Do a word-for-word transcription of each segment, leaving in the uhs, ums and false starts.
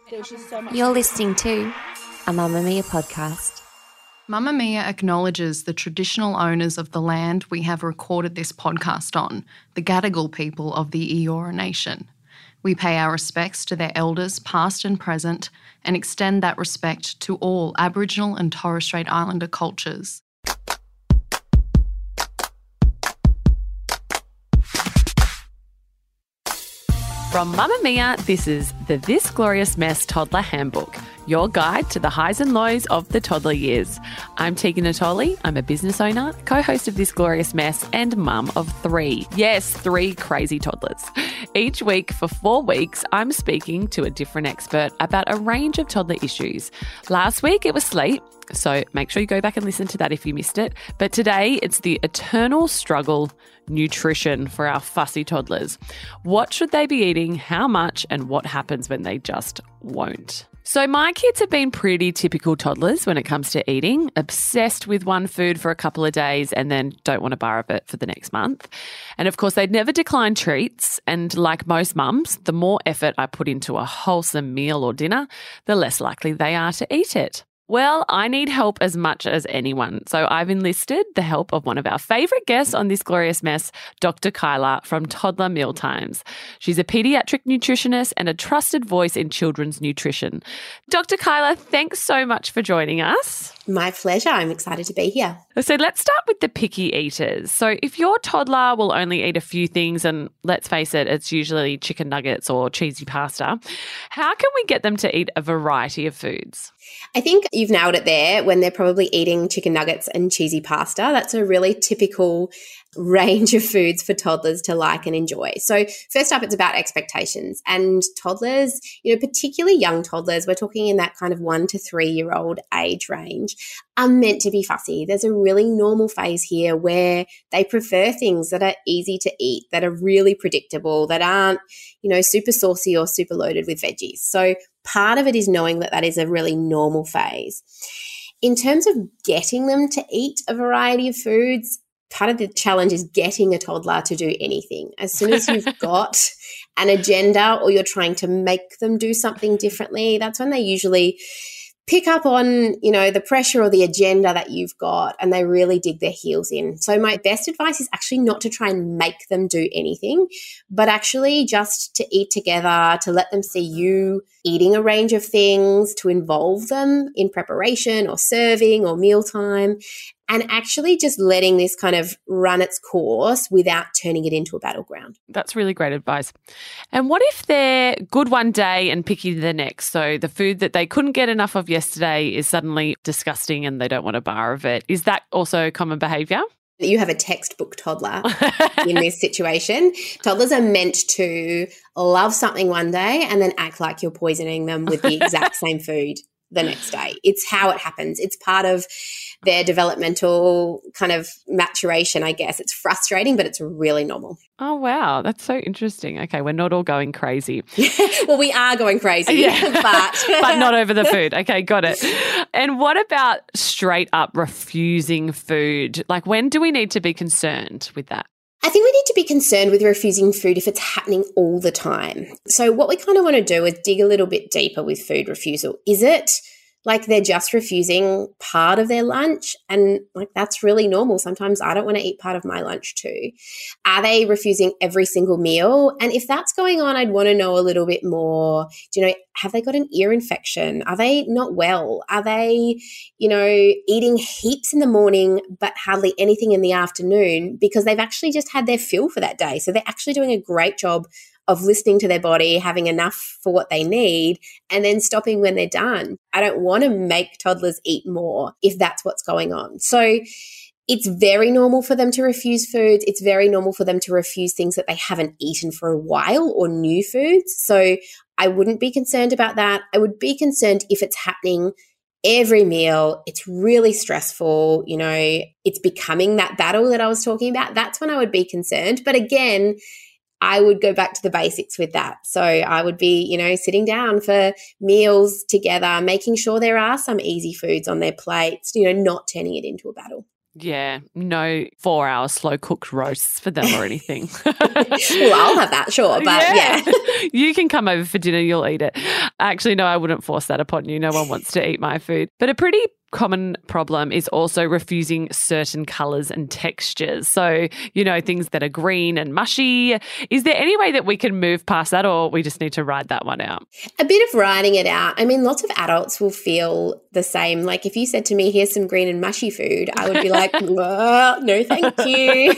There's just so much. You're listening to a Mamamia podcast. Mamamia acknowledges the traditional owners of the land we have recorded this podcast on, the Gadigal people of the Eora Nation. We pay our respects to their elders, past and present, and extend that respect to all Aboriginal and Torres Strait Islander cultures. From Mamamia, this is the This Glorious Mess Toddler Handbook, your guide to the highs and lows of the toddler years. I'm Tegan Natoli. I'm a business owner, co-host of This Glorious Mess, and mum of three. Yes, three crazy toddlers. Each week for four weeks, I'm speaking to a different expert about a range of toddler issues. Last week it was sleep, so make sure you go back and listen to that if you missed it. But today it's the eternal struggle, nutrition for our fussy toddlers. What should they be eating, how much, and what happens when they just won't? So my kids have been pretty typical toddlers when it comes to eating, obsessed with one food for a couple of days and then don't want a bar of it for the next month. And of course, they'd never decline treats. And like most mums, the more effort I put into a wholesome meal or dinner, the less likely they are to eat it. Well, I need help as much as anyone, so I've enlisted the help of one of our favourite guests on This Glorious Mess, Doctor Kyla from Toddler Mealtimes. She's a paediatric nutritionist and a trusted voice in children's nutrition. Doctor Kyla, thanks so much for joining us. My pleasure. I'm excited to be here. So let's start with the picky eaters. So if your toddler will only eat a few things, and let's face it, it's usually chicken nuggets or cheesy pasta, how can we get them to eat a variety of foods? I think you've nailed it there when they're probably eating chicken nuggets and cheesy pasta. That's a really typical range of foods for toddlers to like and enjoy. So first up, it's about expectations. And toddlers, you know, particularly young toddlers, we're talking in that kind of one to three year old age range, are meant to be fussy. There's a really normal phase here where they prefer things that are easy to eat, that are really predictable, that aren't, you know, super saucy or super loaded with veggies. So part of it is knowing that that is a really normal phase. In terms of getting them to eat a variety of foods, part of the challenge is getting a toddler to do anything. As soon as you've got an agenda or you're trying to make them do something differently, that's when they usually pick up on, you know, the pressure or the agenda that you've got, and they really dig their heels in. So my best advice is actually not to try and make them do anything, but actually just to eat together, to let them see you eating a range of things, to involve them in preparation or serving or mealtime, and actually just letting this kind of run its course without turning it into a battleground. That's really great advice. And what if they're good one day and picky the next? So the food that they couldn't get enough of yesterday is suddenly disgusting and they don't want a bar of it. Is that also common behaviour? You have a textbook toddler in this situation. Toddlers are meant to love something one day and then act like you're poisoning them with the exact same food the next day. It's how it happens. It's part of their developmental kind of maturation, I guess. It's frustrating, but it's really normal. Oh, wow. That's so interesting. Okay, we're not all going crazy. Well, we are going crazy, yeah. but... but not over the food. Okay, got it. And what about straight up refusing food? Like, when do we need to be concerned with that? I think we need to be concerned with refusing food if it's happening all the time. So what we kind of want to do is dig a little bit deeper with food refusal. Is it like they're just refusing part of their lunch? And like that's really normal. Sometimes I don't want to eat part of my lunch too. Are they refusing every single meal? And if that's going on, I'd want to know a little bit more. Do you know, have they got an ear infection? Are they not well? Are they, you know, eating heaps in the morning but hardly anything in the afternoon because they've actually just had their fill for that day? So they're actually doing a great job of listening to their body, having enough for what they need, and then stopping when they're done. I don't want to make toddlers eat more if that's what's going on. So it's very normal for them to refuse foods. It's very normal for them to refuse things that they haven't eaten for a while or new foods. So I wouldn't be concerned about that. I would be concerned if it's happening every meal. It's really stressful. You know, it's becoming that battle that I was talking about. That's when I would be concerned. But again, I would go back to the basics with that. So I would be, you know, sitting down for meals together, making sure there are some easy foods on their plates, you know, not turning it into a battle. Yeah, no four hour slow cooked roasts for them or anything. Well, I'll have that, sure, but yeah. yeah. You can come over for dinner, you'll eat it. Actually, no, I wouldn't force that upon you. No one wants to eat my food. But a pretty common problem is also refusing certain colours and textures. So, you know, things that are green and mushy. Is there any way that we can move past that, or we just need to ride that one out? A bit of riding it out. I mean, lots of adults will feel the same. Like if you said to me, here's some green and mushy food, I would be like, well, no, thank you.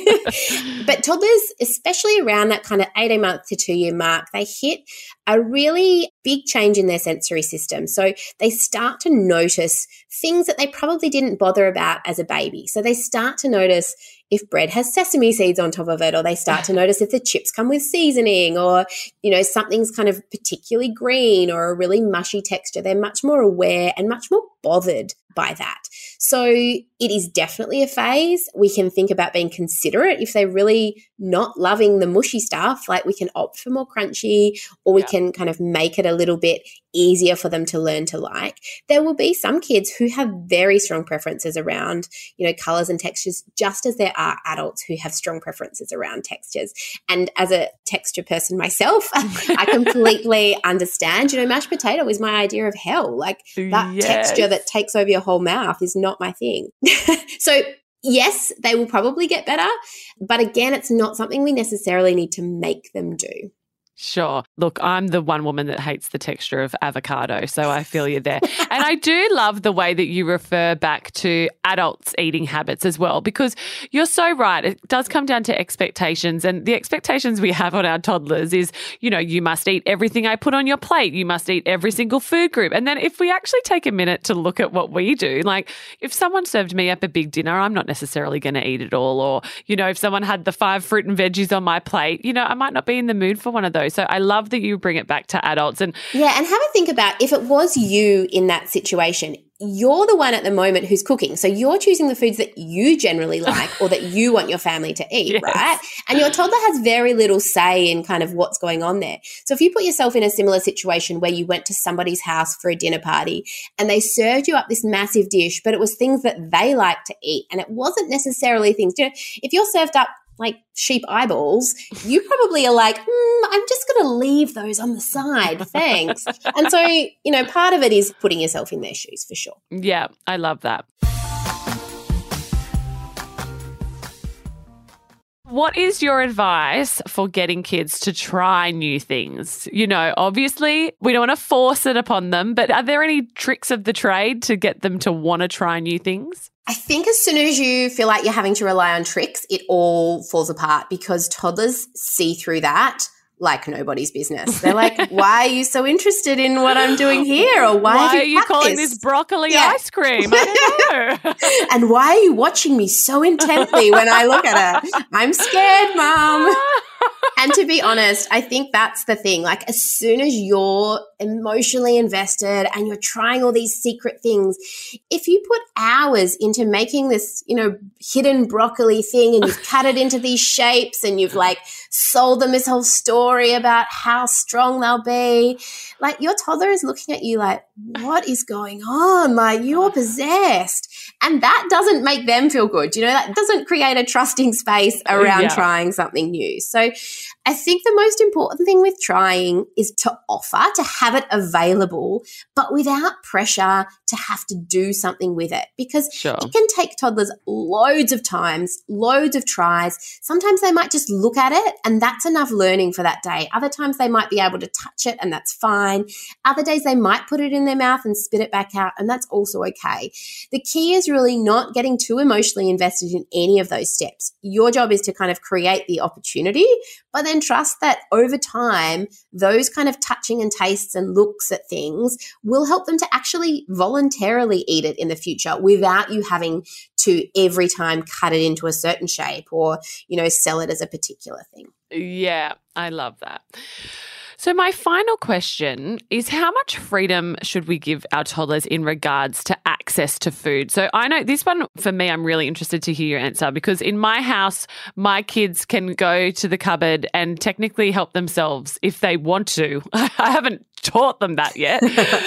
But toddlers, especially around that kind of eighteen month to two year mark, they hit a really big change in their sensory system. So they start to notice things that they probably didn't bother about as a baby. So they start to notice if bread has sesame seeds on top of it, or they start to notice if the chips come with seasoning, or, you know, something's kind of particularly green or a really mushy texture. They're much more aware and much more bothered by that. So it is definitely a phase. We can think about being considerate if they're really not loving the mushy stuff, like we can opt for more crunchy, or we yeah. can kind of make it a little bit easier for them to learn to like. There will be some kids who have very strong preferences around, you know, colours and textures, just as there are adults who have strong preferences around textures. And as a texture person myself, I completely understand. You know, mashed potato is my idea of hell. Like that yes. texture that takes over your whole mouth is not my thing. So yes, they will probably get better, but again, it's not something we necessarily need to make them do. Sure. Look, I'm the one woman that hates the texture of avocado, so I feel you there. And I do love the way that you refer back to adults' eating habits as well, because you're so right. It does come down to expectations, and the expectations we have on our toddlers is, you know, you must eat everything I put on your plate. You must eat every single food group. And then if we actually take a minute to look at what we do, like if someone served me up a big dinner, I'm not necessarily going to eat it all. Or, you know, if someone had the five fruit and veggies on my plate, you know, I might not be in the mood for one of those. So I love that you bring it back to adults. And yeah, and have a think about if it was you in that situation, you're the one at the moment who's cooking. So you're choosing the foods that you generally like or that you want your family to eat, yes. right? And your toddler has very little say in kind of what's going on there. So if you put yourself in a similar situation where you went to somebody's house for a dinner party and they served you up this massive dish, but it was things that they like to eat and it wasn't necessarily things, you know, if you're served up like sheep eyeballs, you probably are like, mm, I'm just going to leave those on the side. Thanks. And so, you know, part of it is putting yourself in their shoes for sure. Yeah, I love that. What is your advice for getting kids to try new things? You know, obviously we don't want to force it upon them, but are there any tricks of the trade to get them to want to try new things? I think as soon as you feel like you're having to rely on tricks, it all falls apart because toddlers see through that like nobody's business. They're like, why are you so interested in what I'm doing here? Or why, why have you are you calling this? this broccoli yeah. ice cream? I don't know. And why are you watching me so intently when I look at her? I'm scared, Mom. And to be honest, I think that's the thing. Like as soon as you're emotionally invested and you're trying all these secret things, if you put hours into making this, you know, hidden broccoli thing and you've cut it into these shapes and you've like sold them this whole story about how strong they'll be, like your toddler is looking at you like, what is going on? Like you're possessed. And that doesn't make them feel good. You know, that doesn't create a trusting space around yeah. trying something new. So I think the most important thing with trying is to offer, to have it available, but without pressure to have to do something with it, because sure. it can take toddlers loads of times, loads of tries. Sometimes they might just look at it and that's enough learning for that day. Other times they might be able to touch it and that's fine. Other days they might put it in their mouth and spit it back out and that's also okay. The key is really not getting too emotionally invested in any of those steps. Your job is to kind of create the opportunity, but then trust that over time, those kind of touching and tastes and looks at things will help them to actually voluntarily eat it in the future without you having to every time cut it into a certain shape or, you know, sell it as a particular thing. Yeah, I love that. So my final question is, how much freedom should we give our toddlers in regards to access to food? So I know this one for me, I'm really interested to hear your answer, because in my house, my kids can go to the cupboard and technically help themselves if they want to. I haven't taught them that yet.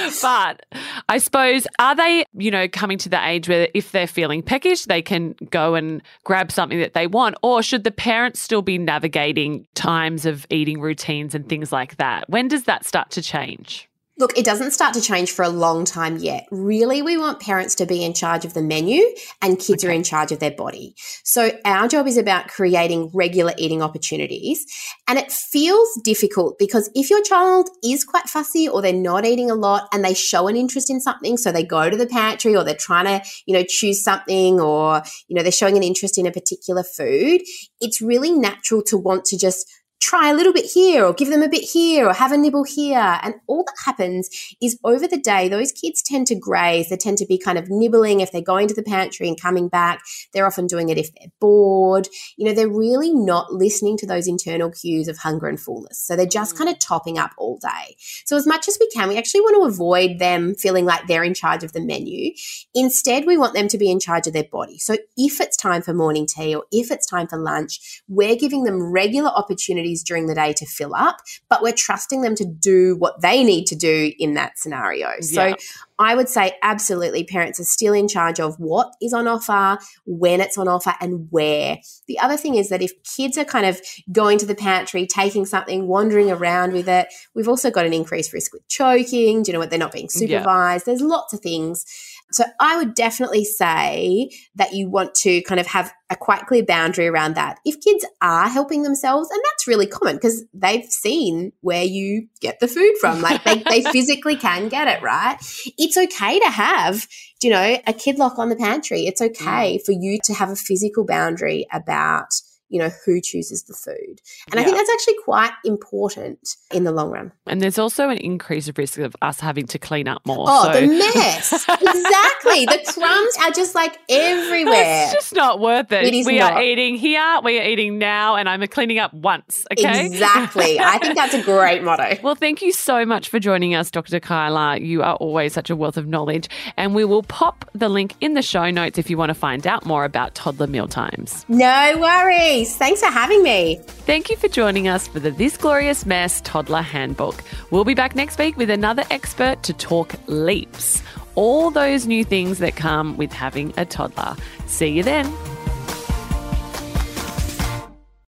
But I suppose, are they, you know, coming to the age where if they're feeling peckish, they can go and grab something that they want? Or should the parents still be navigating times of eating routines and things like that? When does that start to change? Look, it doesn't start to change for a long time yet. Really, we want parents to be in charge of the menu and kids okay. are in charge of their body. So our job is about creating regular eating opportunities. And it feels difficult because if your child is quite fussy or they're not eating a lot and they show an interest in something, so they go to the pantry or they're trying to, you know, choose something, or, you know, they're showing an interest in a particular food, it's really natural to want to just try a little bit here or give them a bit here or have a nibble here. And all that happens is over the day, those kids tend to graze. They tend to be kind of nibbling if they're going to the pantry and coming back. They're often doing it if they're bored. You know, they're really not listening to those internal cues of hunger and fullness. So they're just kind of topping up all day. So as much as we can, we actually want to avoid them feeling like they're in charge of the menu. Instead, we want them to be in charge of their body. So if it's time for morning tea or if it's time for lunch, we're giving them regular opportunities during the day to fill up, but we're trusting them to do what they need to do in that scenario. So yeah. I would say absolutely parents are still in charge of what is on offer, when it's on offer, and where. The other thing is that if kids are kind of going to the pantry, taking something, wandering around with it, we've also got an increased risk with choking. Do you know what? They're not being supervised. Yeah. There's lots of things. So I would definitely say that you want to kind of have a quite clear boundary around that. If kids are helping themselves, and that's really common because they've seen where you get the food from, like they, they physically can get it, right? It's okay to have, you know, a kid lock on the pantry. It's okay mm. for you to have a physical boundary about, you know, who chooses the food. And yeah. I think that's actually quite important in the long run. And there's also an increased risk of us having to clean up more. Oh, so. the mess. Exactly. The crumbs are just like everywhere. It's just not worth it. It is we not. are eating here, we are eating now, and I'm cleaning up once, okay? Exactly. I think that's a great motto. Well, thank you so much for joining us, Doctor Kyla. You are always such a wealth of knowledge. And we will pop the link in the show notes if you want to find out more about toddler mealtimes. No worries. Thanks for having me. Thank you for joining us for the This Glorious Mess Toddler Handbook. We'll be back next week with another expert to talk leaps, all those new things that come with having a toddler. See you then.